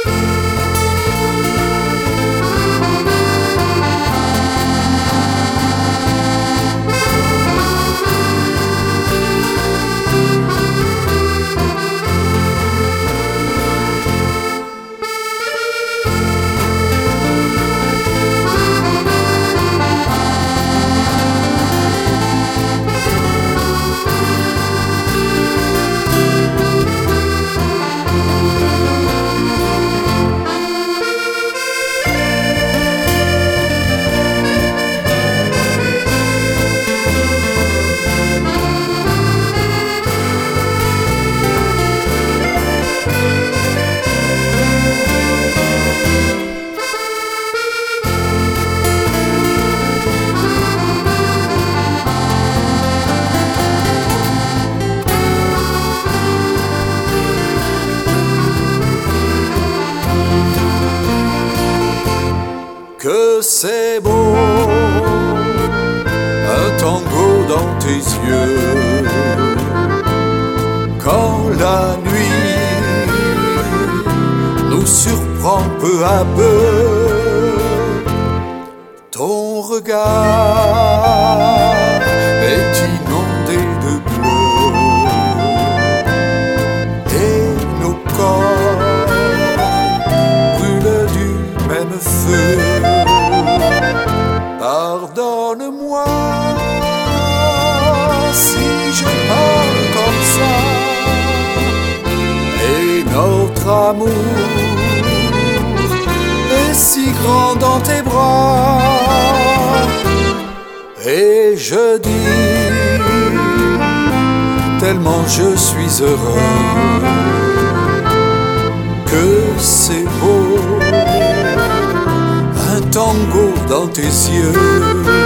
Que c'est beau, un tango dans tes yeux, quand la nuit nous surprend peu à peu. Ton regard est inondé de bleu et nos corps brûlent du même feu. Pardonne-moi si je parle comme ça, et notre amour est si grand dans tes bras. Et je dis tellement je suis heureux que c'est beau, un tango dans tes yeux.